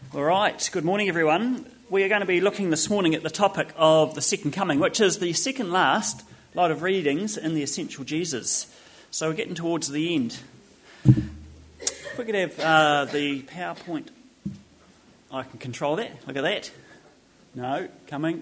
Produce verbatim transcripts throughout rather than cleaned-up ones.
All right, good morning everyone. We are going to be looking this morning at the topic of the second coming, which is the second last lot of readings in the Essential Jesus. So we're getting towards the end. If we could have uh, the PowerPoint, I can control that. Look at that. No, coming.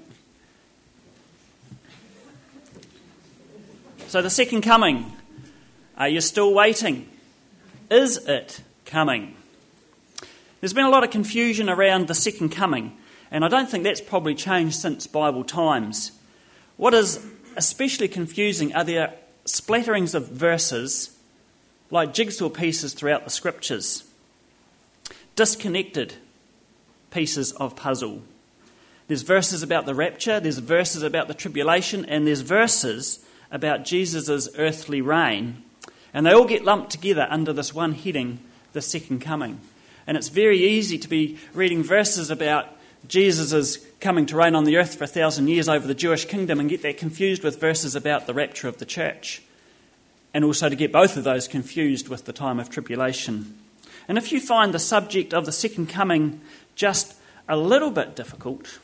So the second coming, are you still waiting? Is it coming? There's been a lot of confusion around the second coming, and I don't think that's probably changed since Bible times. What is especially confusing are the splatterings of verses like jigsaw pieces throughout the scriptures, disconnected pieces of puzzle. There's verses about the rapture, there's verses about the tribulation, and there's verses about Jesus' earthly reign, and they all get lumped together under this one heading, the second coming. And it's very easy to be reading verses about Jesus' coming to reign on the earth for a thousand years over the Jewish kingdom and get that confused with verses about the rapture of the church. And also to get both of those confused with the time of tribulation. And if you find the subject of the second coming just a little bit difficult,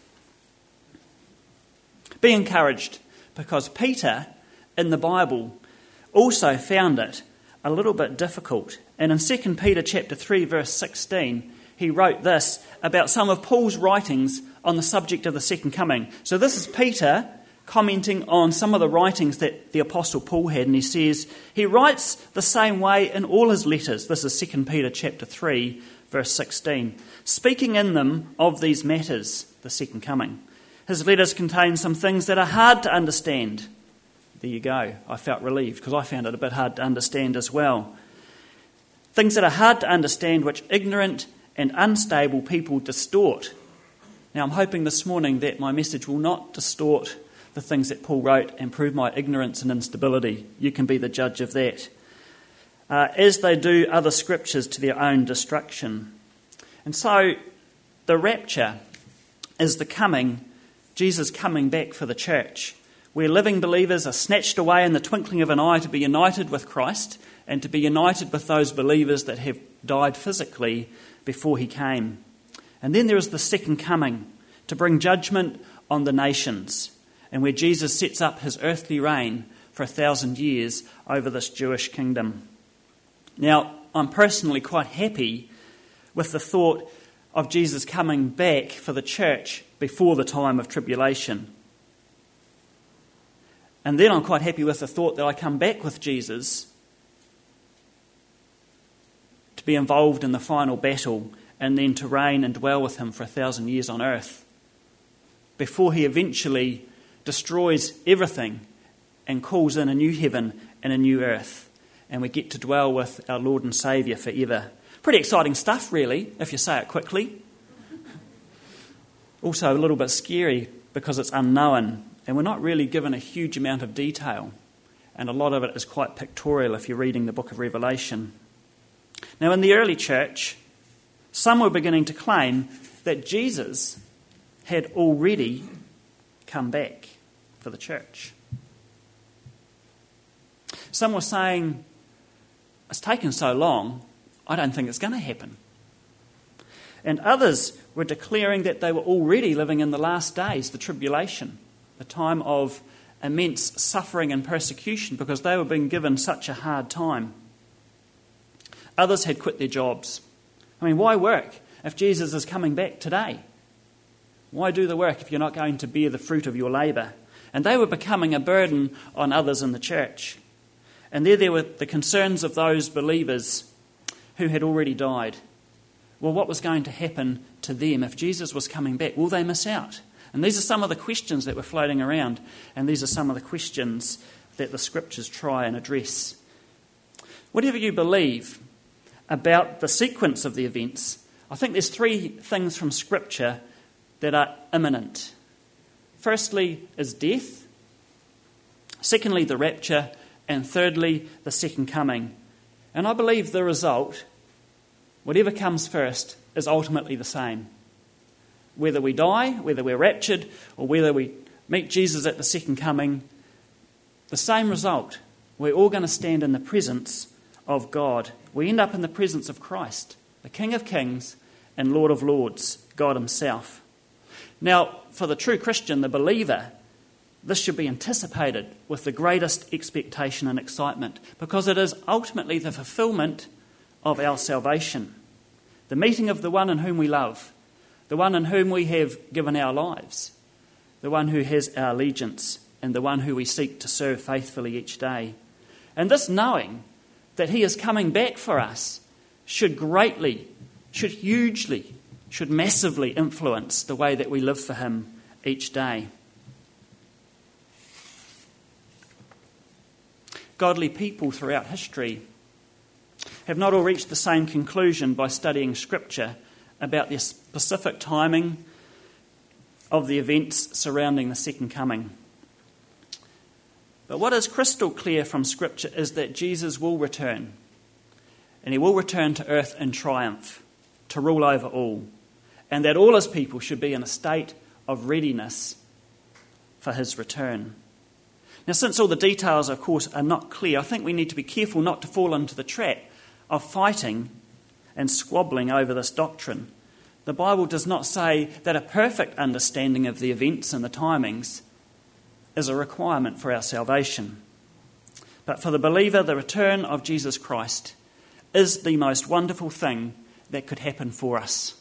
be encouraged, because Peter in the Bible also found it a little bit difficult. And in Second Peter chapter three, verse sixteen, he wrote this about some of Paul's writings on the subject of the second coming. So this is Peter commenting on some of the writings that the Apostle Paul had, and he says, he writes the same way in all his letters. This is Second Peter chapter three, verse sixteen. Speaking in them of these matters, the second coming. His letters contain some things that are hard to understand. There you go. I felt relieved because I found it a bit hard to understand as well. Things that are hard to understand, which ignorant and unstable people distort. Now, I'm hoping this morning that my message will not distort the things that Paul wrote and prove my ignorance and instability. You can be the judge of that. Uh, as they do other scriptures to their own destruction. And so, the rapture is the coming, Jesus coming back for the church, where living believers are snatched away in the twinkling of an eye to be united with Christ and to be united with those believers that have died physically before he came. And then there is the second coming to bring judgment on the nations, and where Jesus sets up his earthly reign for a thousand years over this Jewish kingdom. Now, I'm personally quite happy with the thought of Jesus coming back for the church before the time of tribulation. And then I'm quite happy with the thought that I come back with Jesus to be involved in the final battle and then to reign and dwell with him for a thousand years on earth before he eventually destroys everything and calls in a new heaven and a new earth, and we get to dwell with our Lord and Saviour forever. Pretty exciting stuff, really, if you say it quickly. Also a little bit scary because it's unknown. And we're not really given a huge amount of detail. And a lot of it is quite pictorial if you're reading the book of Revelation. Now, in the early church, some were beginning to claim that Jesus had already come back for the church. Some were saying, it's taken so long, I don't think it's going to happen. And others were declaring that they were already living in the last days, the tribulation. A time of immense suffering and persecution because they were being given such a hard time. Others had quit their jobs. I mean, why work if Jesus is coming back today? Why do the work if you're not going to bear the fruit of your labour? And they were becoming a burden on others in the church. And there there were the concerns of those believers who had already died. Well, what was going to happen to them if Jesus was coming back? Will they miss out? And these are some of the questions that were floating around, and these are some of the questions that the scriptures try and address. Whatever you believe about the sequence of the events, I think there's three things from scripture that are imminent. Firstly is death, secondly the rapture, and thirdly the second coming. And I believe the result, whatever comes first, is ultimately the same. Whether we die, whether we're raptured, or whether we meet Jesus at the second coming, the same result. We're all going to stand in the presence of God. We end up in the presence of Christ, the King of Kings and Lord of Lords, God himself. Now, for the true Christian, the believer, this should be anticipated with the greatest expectation and excitement, because it is ultimately the fulfillment of our salvation, the meeting of the one in whom we love, the one in whom we have given our lives, the one who has our allegiance, and the one who we seek to serve faithfully each day. And this knowing that he is coming back for us should greatly, should hugely, should massively influence the way that we live for him each day. Godly people throughout history have not all reached the same conclusion by studying Scripture about the specific timing of the events surrounding the second coming. But what is crystal clear from Scripture is that Jesus will return, and he will return to earth in triumph, to rule over all, and that all his people should be in a state of readiness for his return. Now, since all the details, of course, are not clear, I think we need to be careful not to fall into the trap of fighting and squabbling over this doctrine. The Bible does not say that a perfect understanding of the events and the timings is a requirement for our salvation. But for the believer, the return of Jesus Christ is the most wonderful thing that could happen for us.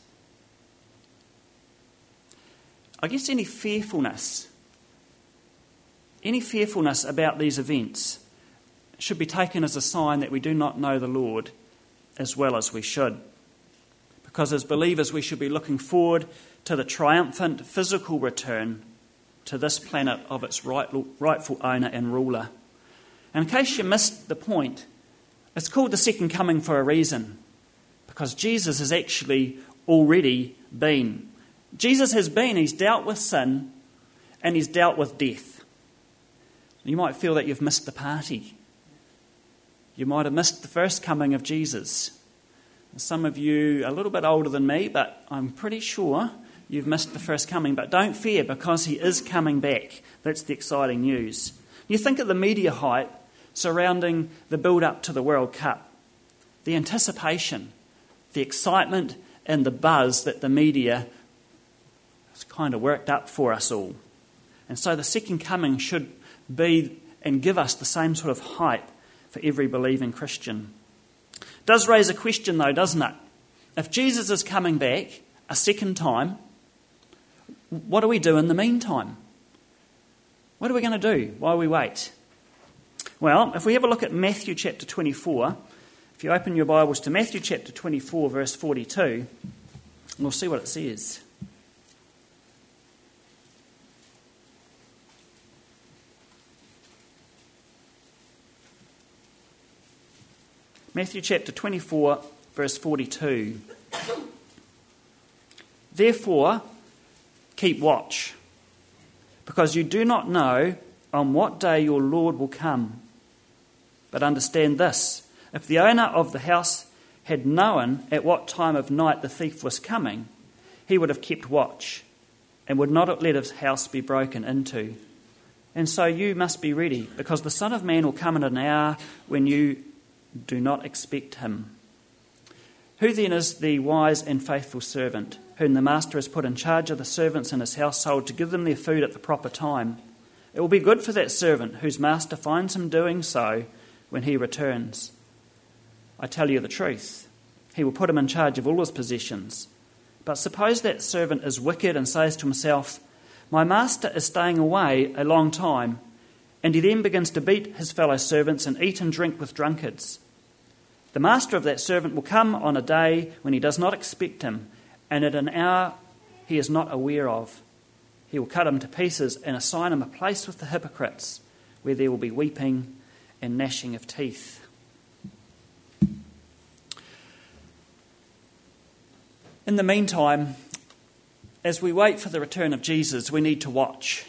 I guess any fearfulness Any fearfulness about these events should be taken as a sign that we do not know the Lord as well as we should. Because as believers, we should be looking forward to the triumphant physical return to this planet of its right, rightful owner and ruler. And in case you missed the point, it's called the second coming for a reason, because Jesus has actually already been. Jesus has been, he's dealt with sin and he's dealt with death. You might feel that you've missed the party. You might have missed the first coming of Jesus. Some of you are a little bit older than me, but I'm pretty sure you've missed the first coming. But don't fear, because he is coming back. That's the exciting news. You think of the media hype surrounding the build-up to the World Cup, the anticipation, the excitement and the buzz that the media has kind of worked up for us all. And so the second coming should be and give us the same sort of hype for every believing Christian. It does raise a question though, doesn't it? If Jesus is coming back a second time, what do we do in the meantime? What are we going to do while we wait? Well, if we have a look at Matthew chapter twenty-four, if you open your Bibles to Matthew chapter twenty-four verse forty-two, we'll see what it says. Matthew chapter twenty-four, verse forty-two. Therefore, keep watch, because you do not know on what day your Lord will come. But understand this, if the owner of the house had known at what time of night the thief was coming, he would have kept watch and would not have let his house be broken into. And so you must be ready, because the Son of Man will come in an hour when you do not expect him. Who then is the wise and faithful servant, whom the master has put in charge of the servants in his household to give them their food at the proper time? It will be good for that servant whose master finds him doing so when he returns. I tell you the truth, he will put him in charge of all his possessions. But suppose that servant is wicked and says to himself, my master is staying away a long time, and he then begins to beat his fellow servants and eat and drink with drunkards. The master of that servant will come on a day when he does not expect him, and at an hour he is not aware of. He will cut him to pieces and assign him a place with the hypocrites, where there will be weeping and gnashing of teeth. In the meantime, as we wait for the return of Jesus, we need to watch.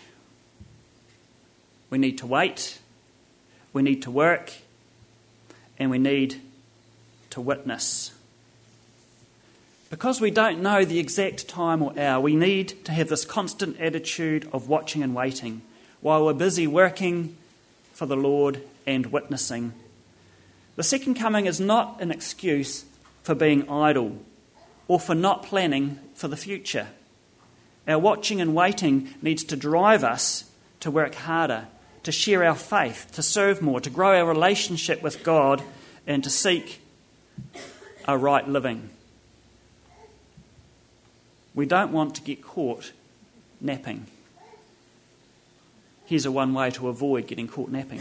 We need to wait, we need to work, and we need to witness. Because we don't know the exact time or hour, we need to have this constant attitude of watching and waiting while we're busy working for the Lord and witnessing. The second coming is not an excuse for being idle or for not planning for the future. Our watching and waiting needs to drive us to work harder, to share our faith, to serve more, to grow our relationship with God, and to seek a right living. We don't want to get caught napping. Here's a one way to avoid getting caught napping.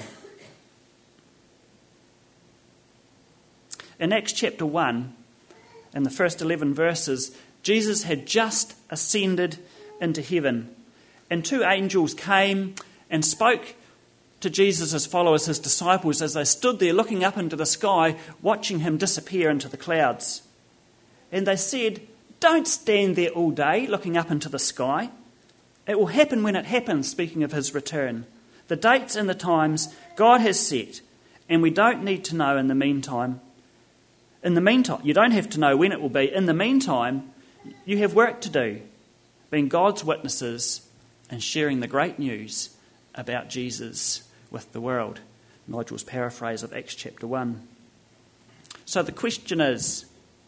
In Acts chapter one, in the first eleven verses, Jesus had just ascended into heaven, and two angels came and spoke to Jesus' followers, his disciples, as they stood there looking up into the sky, watching him disappear into the clouds. And they said, "Don't stand there all day looking up into the sky. It will happen when it happens," speaking of his return. "The dates and the times God has set, and we don't need to know in the meantime. In the meantime, you don't have to know when it will be. In the meantime, you have work to do, being God's witnesses and sharing the great news about Jesus with the world." Nigel's paraphrase of Acts chapter one. So the question is,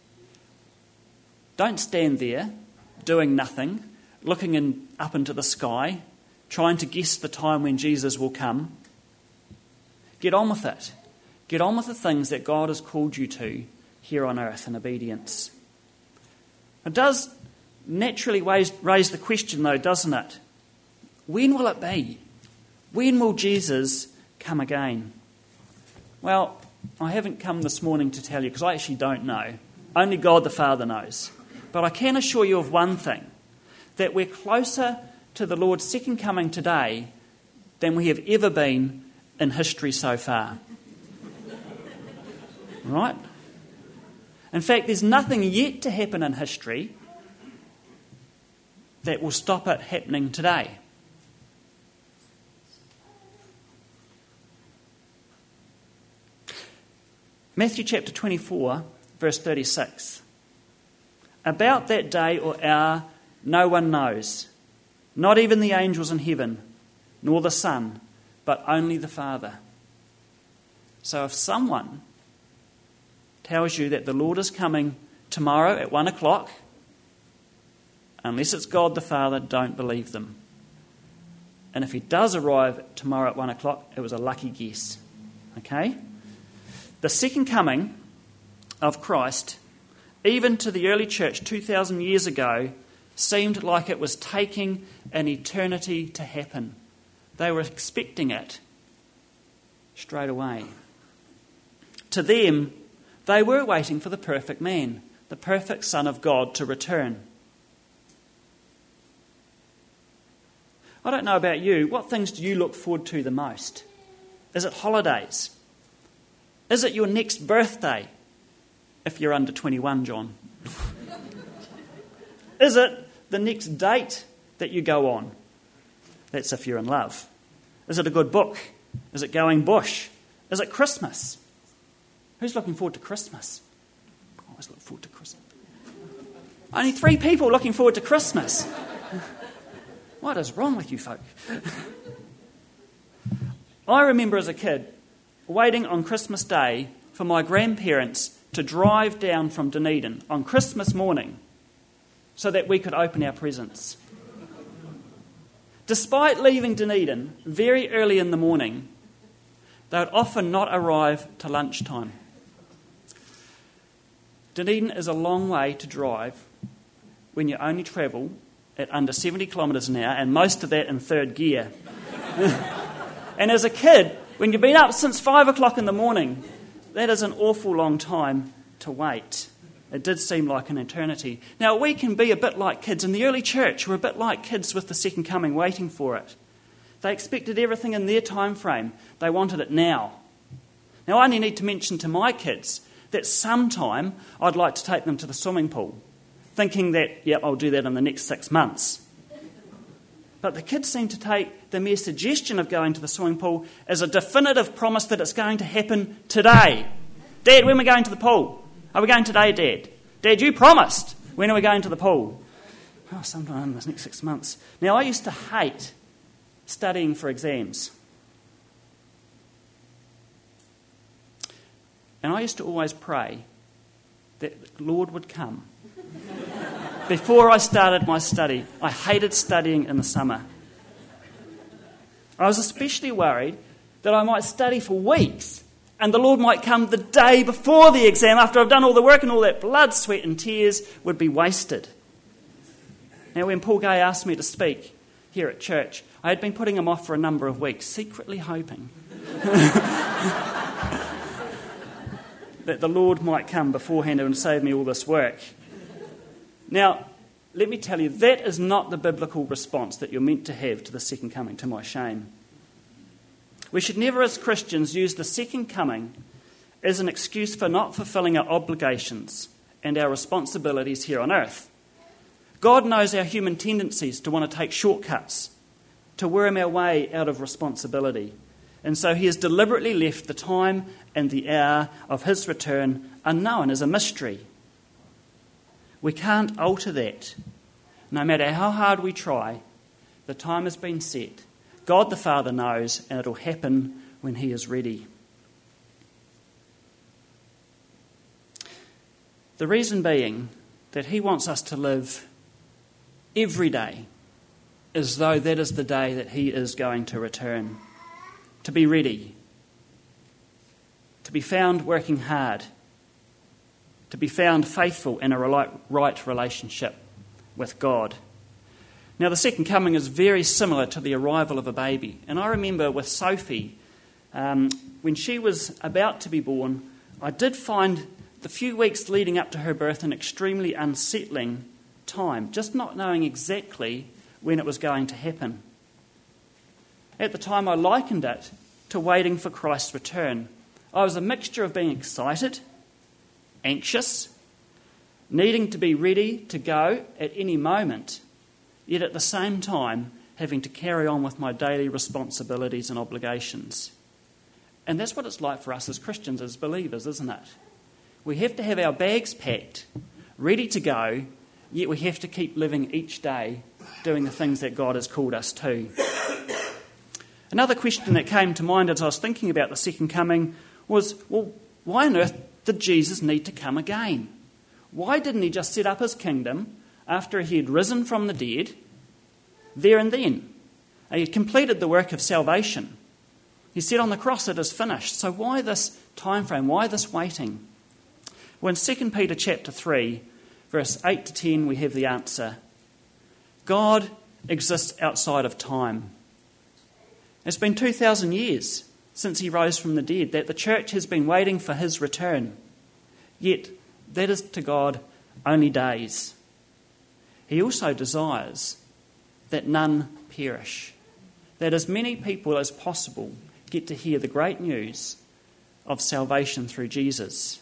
don't stand there doing nothing, looking in, up into the sky, trying to guess the time when Jesus will come. Get on with it. Get on with the things that God has called you to here on earth in obedience. It does naturally raise, raise the question, though, doesn't it? When will it be? When will Jesus come again? Well, I haven't come this morning to tell you, because I actually don't know. Only God the Father knows. But I can assure you of one thing, that we're closer to the Lord's second coming today than we have ever been in history so far. Right? In fact, there's nothing yet to happen in history that will stop it happening today. Matthew chapter twenty-four, verse thirty-six. "About that day or hour no one knows, not even the angels in heaven, nor the Son, but only the Father." So if someone tells you that the Lord is coming tomorrow at one o'clock, unless it's God the Father, don't believe them. And if he does arrive tomorrow at one o'clock, it was a lucky guess. Okay? The second coming of Christ, even to the early church two thousand years ago, seemed like it was taking an eternity to happen. They were expecting it straight away. To them, they were waiting for the perfect man, the perfect Son of God, to return. I don't know about you, what things do you look forward to the most? Is it holidays? Is it your next birthday? If you're under twenty-one, John. Is it the next date that you go on? That's if you're in love. Is it a good book? Is it going bush? Is it Christmas? Who's looking forward to Christmas? I always look forward to Christmas. Only three people looking forward to Christmas. What is wrong with you folk? I remember as a kid waiting on Christmas Day for my grandparents to drive down from Dunedin on Christmas morning so that we could open our presents. Despite leaving Dunedin very early in the morning, they would often not arrive to lunchtime. Dunedin is a long way to drive when you only travel at under seventy kilometres an hour, and most of that in third gear. And as a kid, when you've been up since five o'clock in the morning, that is an awful long time to wait. It did seem like an eternity. Now, we can be a bit like kids. In the early church, we're a bit like kids with the second coming, waiting for it. They expected everything in their time frame. They wanted it now. Now, I only need to mention to my kids that sometime I'd like to take them to the swimming pool, thinking that, yep, I'll do that in the next six months. But the kids seem to take the mere suggestion of going to the swimming pool as a definitive promise that it's going to happen today. Dad, when are we going to the pool? Are we going today, Dad? Dad, you promised. When are we going to the pool? Oh, sometime in the next six months. Now, I used to hate studying for exams. And I used to always pray that the Lord would come before I started my study. I hated studying in the summer. I was especially worried that I might study for weeks and the Lord might come the day before the exam after I've done all the work, and all that blood, sweat and tears would be wasted. Now, when Paul Gay asked me to speak here at church, I had been putting him off for a number of weeks, secretly hoping that the Lord might come beforehand and save me all this work. Now, let me tell you, that is not the biblical response that you're meant to have to the second coming, to my shame. We should never, as Christians, use the second coming as an excuse for not fulfilling our obligations and our responsibilities here on earth. God knows our human tendencies to want to take shortcuts, to worm our way out of responsibility. And so he has deliberately left the time and the hour of his return unknown, as a mystery. We can't alter that. No matter how hard we try, the time has been set. God the Father knows, and it'll happen when he is ready. The reason being that he wants us to live every day as though that is the day that he is going to return. To be ready. To be found working hard. To be found faithful in a right relationship with God. Now, the second coming is very similar to the arrival of a baby. And I remember with Sophie, um, when she was about to be born, I did find the few weeks leading up to her birth an extremely unsettling time, just not knowing exactly when it was going to happen. At the time, I likened it to waiting for Christ's return. I was a mixture of being excited, anxious, needing to be ready to go at any moment, yet at the same time having to carry on with my daily responsibilities and obligations. And that's what it's like for us as Christians, as believers, isn't it? We have to have our bags packed, ready to go, yet we have to keep living each day doing the things that God has called us to. Another question that came to mind as I was thinking about the second coming was, well, why on earth did Jesus need to come again? Why didn't he just set up his kingdom after he had risen from the dead, there and then? He had completed the work of salvation. He said on the cross, it is finished. So why this time frame? Why this waiting? Well, in Second Peter chapter three, verse eight to ten, we have the answer. God exists outside of time. It's been two thousand years since he rose from the dead, that the church has been waiting for his return. Yet, that is to God only days. He also desires that none perish, that as many people as possible get to hear the great news of salvation through Jesus.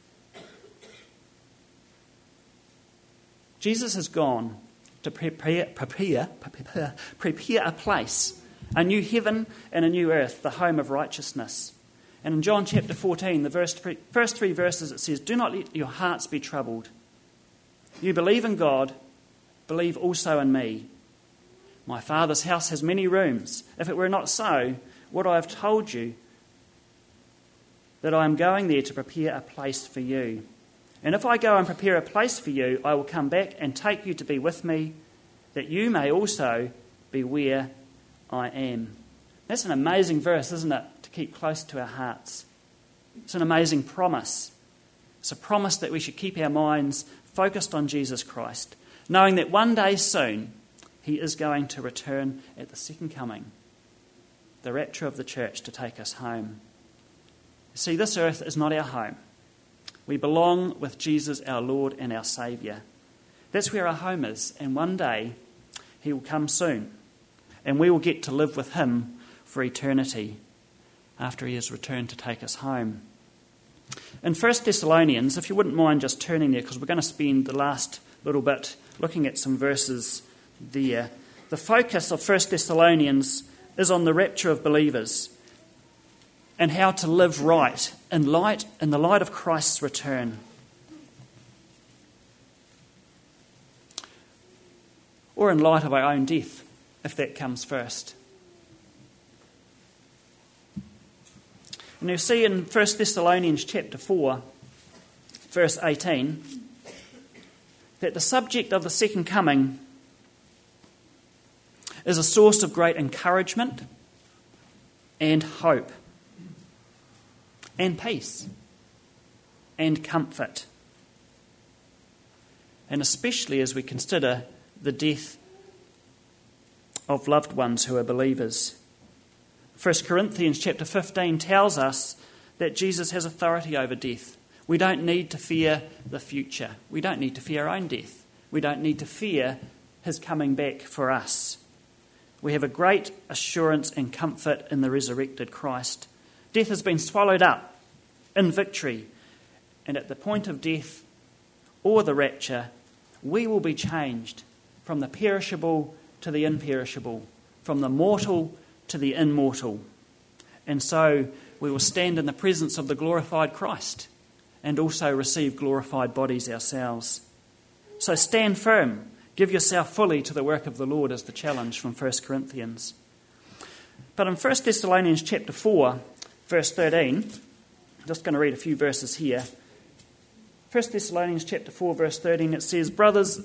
Jesus has gone to prepare, prepare, prepare, prepare a place, a new heaven and a new earth, the home of righteousness. And in John chapter fourteen, the verse, first three verses, it says, "Do not let your hearts be troubled. You believe in God, believe also in me. My Father's house has many rooms. If it were not so, would I have told you that I am going there to prepare a place for you? And if I go and prepare a place for you, I will come back and take you to be with me, that you may also be where I am." That's an amazing verse, isn't it, to keep close to our hearts. It's an amazing promise. It's a promise that we should keep our minds focused on Jesus Christ, knowing that one day soon he is going to return at the second coming, the rapture of the church, to take us home. You see, this earth is not our home. We belong with Jesus, our Lord and our Saviour. That's where our home is, and one day he will come soon, and we will get to live with him for eternity after he has returned to take us home. In First Thessalonians, if you wouldn't mind just turning there, because we're going to spend the last little bit looking at some verses there. The focus of First Thessalonians is on the rapture of believers and how to live right in light in the light of Christ's return. Or in light of our own death, if that comes first. And you see in First Thessalonians chapter four, verse eighteen, that the subject of the second coming is a source of great encouragement and hope and peace and comfort. And especially as we consider the death of loved ones who are believers. First Corinthians chapter fifteen tells us that Jesus has authority over death. We don't need to fear the future. We don't need to fear our own death. We don't need to fear his coming back for us. We have a great assurance and comfort in the resurrected Christ. Death has been swallowed up in victory, and at the point of death or the rapture, we will be changed from the perishable to the imperishable, from the mortal to the immortal. And so we will stand in the presence of the glorified Christ and also receive glorified bodies ourselves. So stand firm. Give yourself fully to the work of the Lord is the challenge from First Corinthians. But in First Thessalonians chapter four, verse thirteen, I'm just going to read a few verses here. First Thessalonians chapter four, verse thirteen, it says, "Brothers,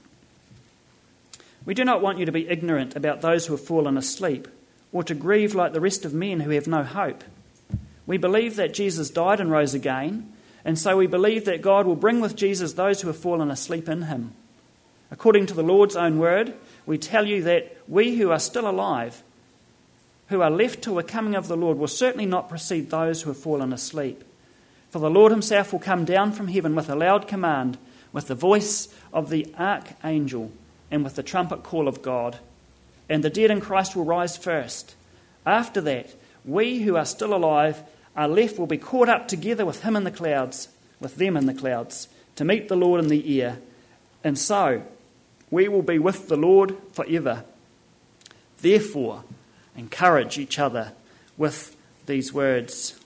we do not want you to be ignorant about those who have fallen asleep, or to grieve like the rest of men who have no hope. We believe that Jesus died and rose again, and so we believe that God will bring with Jesus those who have fallen asleep in him. According to the Lord's own word, we tell you that we who are still alive, who are left till the coming of the Lord, will certainly not precede those who have fallen asleep. For the Lord himself will come down from heaven with a loud command, with the voice of the archangel, and with the trumpet call of God. And the dead in Christ will rise first. After that, we who are still alive are left will be caught up together with him in the clouds, with them in the clouds, to meet the Lord in the air. And so we will be with the Lord forever. Therefore, encourage each other with these words."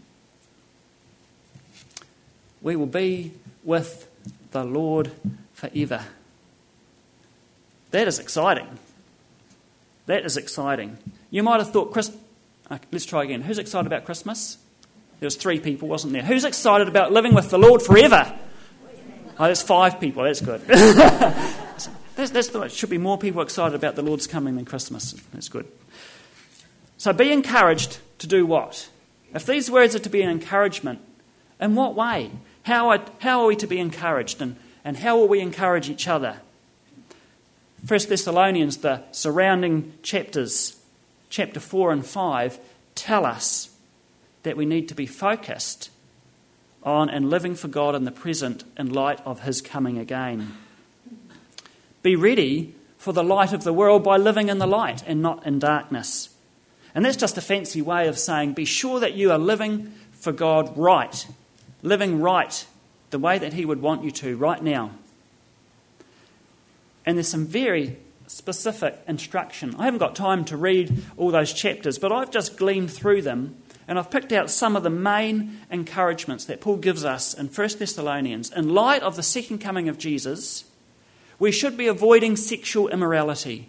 We will be with the Lord forever. That is exciting. That is exciting. You might have thought, Chris, okay, let's try again. Who's excited about Christmas? There was three people, wasn't there? Who's excited about living with the Lord forever? Oh, that's five people. That's good. that's, that's the, it should be more people excited about the Lord's coming than Christmas. That's good. So be encouraged to do what? If these words are to be an encouragement, in what way? How are, how are we to be encouraged? And, and how will we encourage each other? First Thessalonians, the surrounding chapters, chapter four and five, tell us that we need to be focused on and living for God in the present in light of his coming again. Be ready for the light of the world by living in the light and not in darkness. And that's just a fancy way of saying be sure that you are living for God right, living right the way that he would want you to right now. And there's some very specific instruction. I haven't got time to read all those chapters, but I've just gleaned through them and I've picked out some of the main encouragements that Paul gives us in First Thessalonians. In light of the second coming of Jesus, we should be avoiding sexual immorality.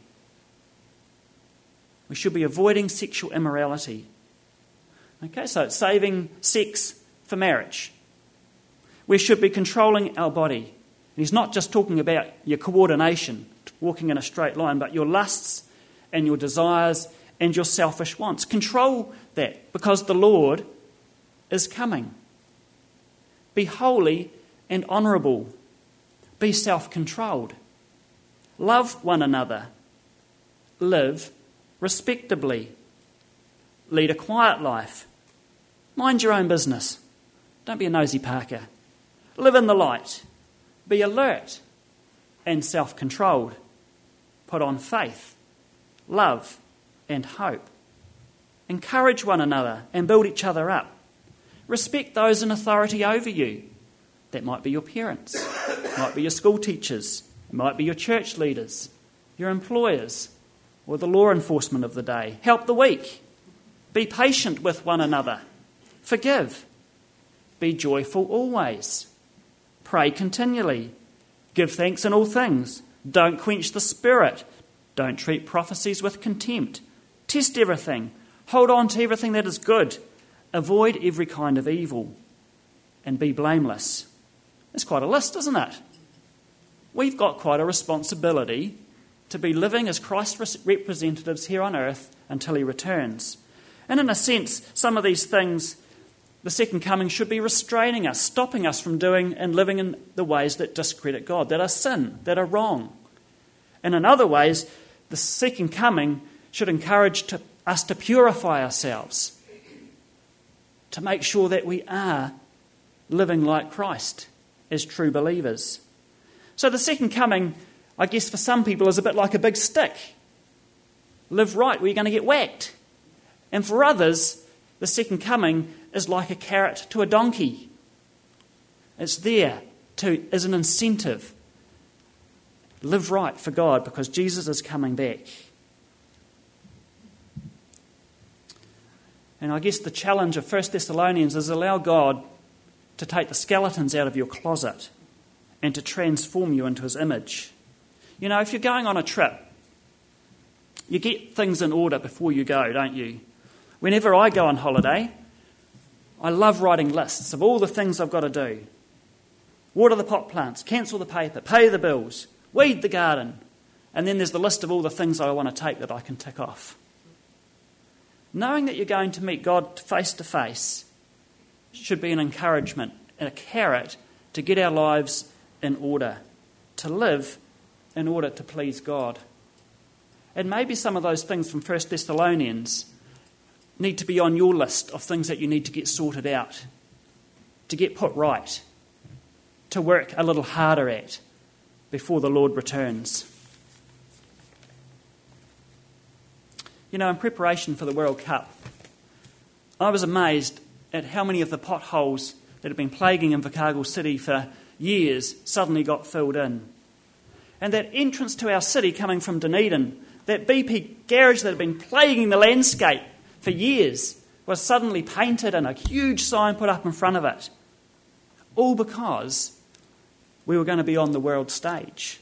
We should be avoiding sexual immorality. Okay, so it's saving sex for marriage. We should be controlling our body. And he's not just talking about your coordination, walking in a straight line, but your lusts and your desires and your selfish wants. Control that because the Lord is coming. Be holy and honourable. Be self-controlled. Love one another. Live respectably. Lead a quiet life. Mind your own business. Don't be a nosy Parker. Live in the light. Be alert and self-controlled. Put on faith, love and hope. Encourage one another and build each other up. Respect those in authority over you. That might be your parents, it might be your school teachers, it might be your church leaders, your employers, or the law enforcement of the day. Help the weak. Be patient with one another. Forgive. Be joyful always. Pray continually. Give thanks in all things. Don't quench the spirit. Don't treat prophecies with contempt. Test everything. Hold on to everything that is good. Avoid every kind of evil. And be blameless. That's quite a list, isn't it? we've got quite a responsibility to be living as Christ's representatives here on earth until he returns. And in a sense, some of these things, the second coming should be restraining us, stopping us from doing and living in the ways that discredit God, that are sin, that are wrong. And in other ways, the second coming should encourage to, us to purify ourselves, to make sure that we are living like Christ as true believers. So the second coming, I guess for some people, is a bit like a big stick. Live right, or you're going to get whacked. And for others, the second coming is like a carrot to a donkey. It's there to as an incentive. Live right for God because Jesus is coming back. And I guess the challenge of First Thessalonians is allow God to take the skeletons out of your closet and to transform you into his image. You know, if you're going on a trip, you get things in order before you go, don't you? Whenever I go on holiday, I love writing lists of all the things I've got to do. Water the pot plants, cancel the paper, pay the bills, weed the garden. And then there's the list of all the things I want to take that I can tick off. Knowing that you're going to meet God face to face should be an encouragement and a carrot to get our lives in order, to live in order to please God. And maybe some of those things from First Thessalonians need to be on your list of things that you need to get sorted out, to get put right, to work a little harder at before the Lord returns. You know, in preparation for the World Cup, I was amazed at how many of the potholes that had been plaguing Invercargill City for years suddenly got filled in. And that entrance to our city coming from Dunedin, that B P garage that had been plaguing the landscape for years, was suddenly painted and a huge sign put up in front of it. All because we were going to be on the world stage.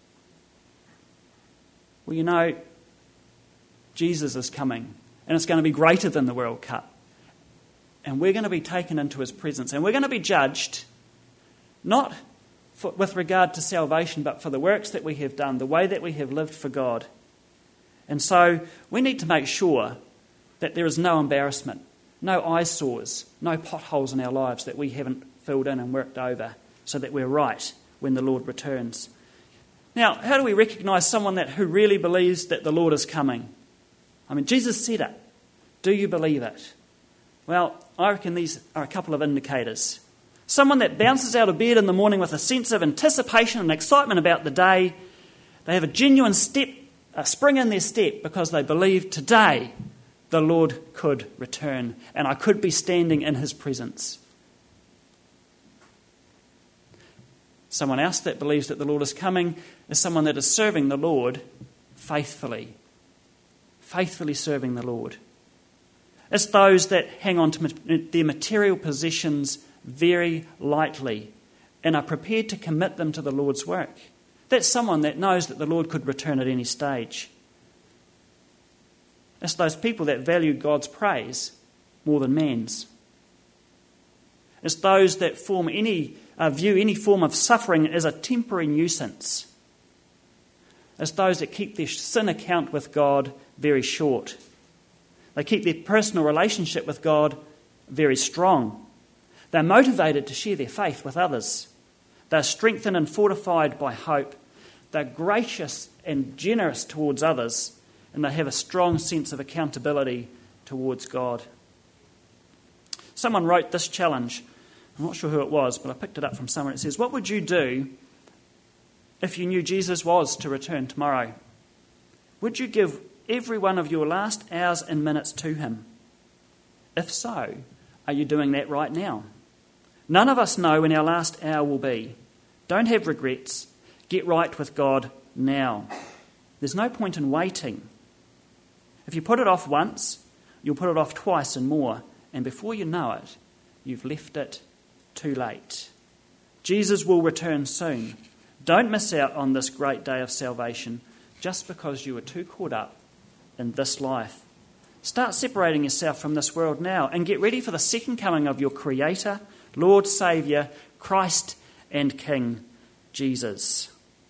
Well, you know, Jesus is coming, and it's going to be greater than the World Cup. And we're going to be taken into his presence, and we're going to be judged, not for, with regard to salvation, but for the works that we have done, the way that we have lived for God. And so we need to make sure that there is no embarrassment, no eyesores, no potholes in our lives that we haven't filled in and worked over, so that we're right when the Lord returns. Now, how do we recognise someone that who really believes that the Lord is coming? I mean, Jesus said it. Do you believe it? Well, I reckon these are a couple of indicators. Someone that bounces out of bed in the morning with a sense of anticipation and excitement about the day. They have a genuine step, a spring in their step because they believe today the Lord could return and I could be standing in his presence. Someone else that believes that the Lord is coming is someone that is serving the Lord faithfully. Faithfully serving the Lord. It's those that hang on to their material possessions very lightly and are prepared to commit them to the Lord's work. That's someone that knows that the Lord could return at any stage. It's those people that value God's praise more than man's. It's those that form any uh, view any form of suffering as a temporary nuisance. It's those that keep their sin account with God very short. They keep their personal relationship with God very strong. They're motivated to share their faith with others. They're strengthened and fortified by hope. They're gracious and generous towards others, and they have a strong sense of accountability towards God. Someone wrote this challenge. I'm not sure who it was, but I picked it up from somewhere. It says, what would you do if you knew Jesus was to return tomorrow? Would you give every one of your last hours and minutes to him? If so, are you doing that right now? None of us know when our last hour will be. Don't have regrets. Get right with God now. There's no point in waiting. If you put it off once, you'll put it off twice and more, and before you know it, you've left it too late. Jesus will return soon. Don't miss out on this great day of salvation just because you were too caught up in this life. Start separating yourself from this world now and get ready for the second coming of your Creator, Lord, Saviour, Christ and King, Jesus.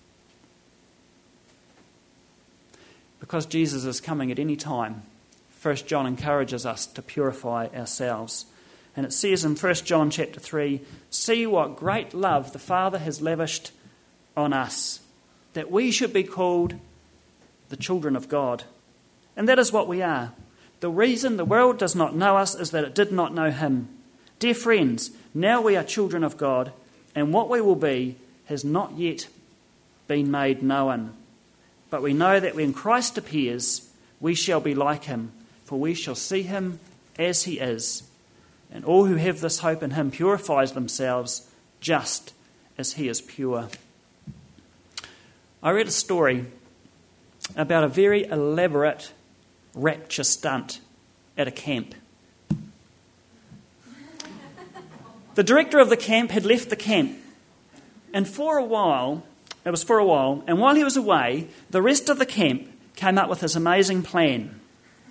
because Jesus is coming at any time, First John encourages us to purify ourselves. And it says in First John chapter three, "See what great love the Father has lavished on us, that we should be called the children of God." And that is what we are. The reason the world does not know us is that it did not know him. Dear friends, now we are children of God, and what we will be has not yet been made known. But we know that when Christ appears, we shall be like him, for we shall see him as he is. And all who have this hope in him purifies themselves just as he is pure. I read a story about a very elaborate rapture stunt at a camp. The director of the camp had left the camp, and for a while, it was for a while, and while he was away, the rest of the camp came up with this amazing plan.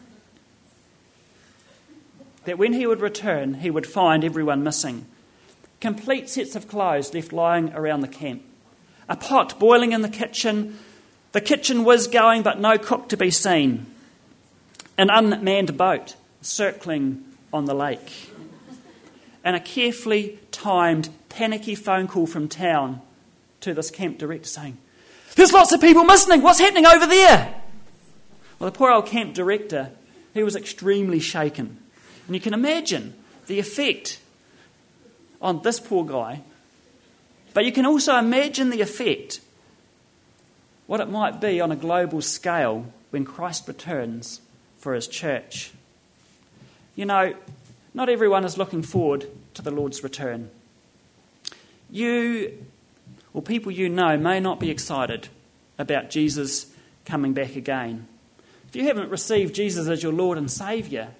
That when he would return, he would find everyone missing. Complete sets of clothes left lying around the camp. A pot boiling in the kitchen, the kitchen whiz going but no cook to be seen. An unmanned boat circling on the lake. And a carefully timed, panicky phone call from town to this camp director saying, "There's lots of people missing, what's happening over there?" Well, the poor old camp director, he was extremely shaken. And you can imagine the effect on this poor guy. But you can also imagine the effect, what it might be on a global scale when Christ returns for his church. You know, not everyone is looking forward to the Lord's return. You, or people you know, may not be excited about Jesus coming back again. If you haven't received Jesus as your Lord and Saviour,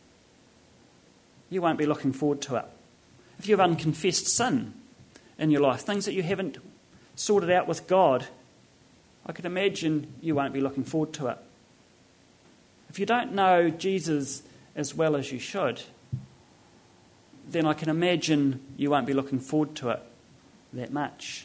you won't be looking forward to it. If you have unconfessed sin in your life, things that you haven't sorted out with God, I could imagine you won't be looking forward to it. If you don't know Jesus as well as you should, then I can imagine you won't be looking forward to it that much.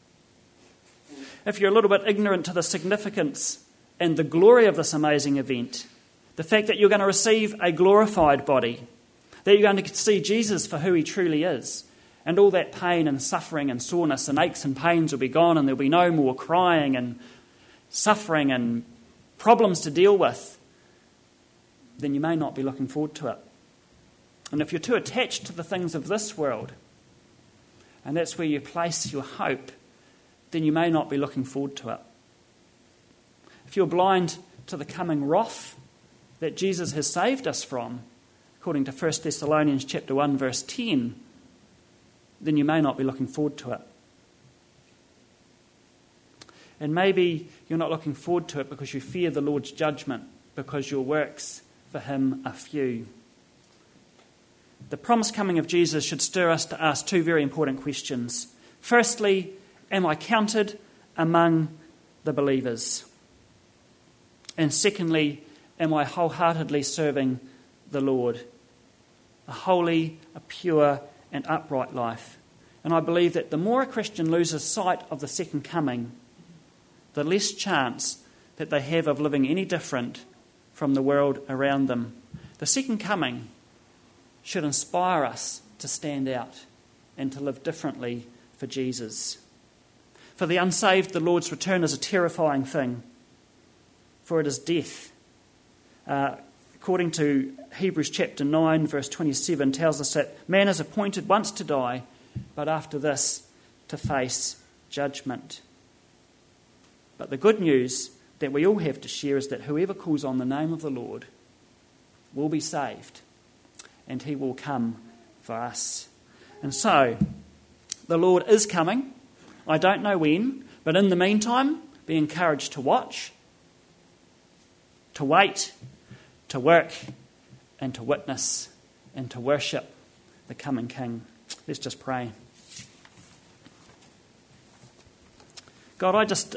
If you're a little bit ignorant to the significance and the glory of this amazing event, the fact that you're going to receive a glorified body, that you're going to see Jesus for who he truly is, and all that pain and suffering and soreness and aches and pains will be gone, and there'll be no more crying and suffering and problems to deal with, then you may not be looking forward to it. And if you're too attached to the things of this world, and that's where you place your hope, then you may not be looking forward to it. If you're blind to the coming wrath that Jesus has saved us from, according to First Thessalonians chapter one, verse ten, then you may not be looking forward to it. And maybe you're not looking forward to it because you fear the Lord's judgment, because your works for him are few. The promised coming of Jesus should stir us to ask two very important questions. Firstly, am I counted among the believers? And secondly, am I wholeheartedly serving the Lord? A holy, a pure, and upright life. And I believe that the more a Christian loses sight of the second coming, the less chance that they have of living any different from the world around them. The second coming should inspire us to stand out and to live differently for Jesus. For the unsaved, the Lord's return is a terrifying thing, for it is death. Uh, according to Hebrews chapter nine, verse twenty-seven, tells us that man is appointed once to die, but after this to face judgment. But the good news that we all have to share is that whoever calls on the name of the Lord will be saved, and he will come for us. And so, the Lord is coming. I don't know when, but in the meantime, be encouraged to watch, to wait, to work, and to witness, and to worship the coming King. Let's just pray. God, I just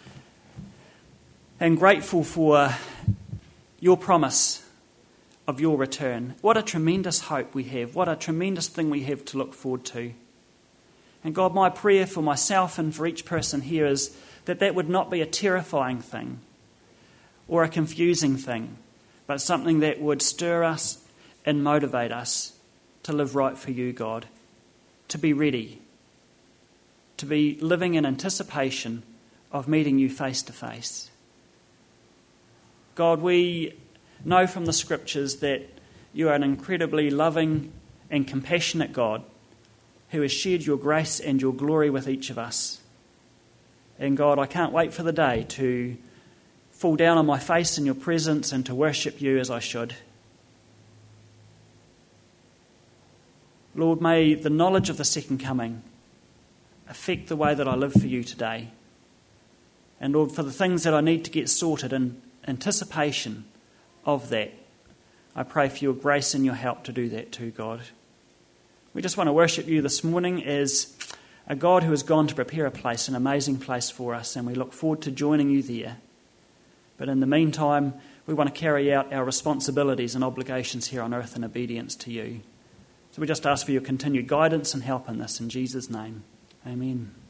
am grateful for your promise of your return. What a tremendous hope we have. What a tremendous thing we have to look forward to. And God, my prayer for myself and for each person here is that that would not be a terrifying thing. or a confusing thing, but something that would stir us and motivate us to live right for you, God, to be ready, to be living in anticipation of meeting you face to face. God, we know from the Scriptures that you are an incredibly loving and compassionate God who has shared your grace and your glory with each of us. And God, I can't wait for the day to fall down on my face in your presence and to worship you as I should. Lord, may the knowledge of the second coming affect the way that I live for you today. And Lord, for the things that I need to get sorted in anticipation of that, I pray for your grace and your help to do that too, God. We just want to worship you this morning as a God who has gone to prepare a place, an amazing place for us, and we look forward to joining you there. But in the meantime, we want to carry out our responsibilities and obligations here on earth in obedience to you. So we just ask for your continued guidance and help in this, in Jesus' name. Amen.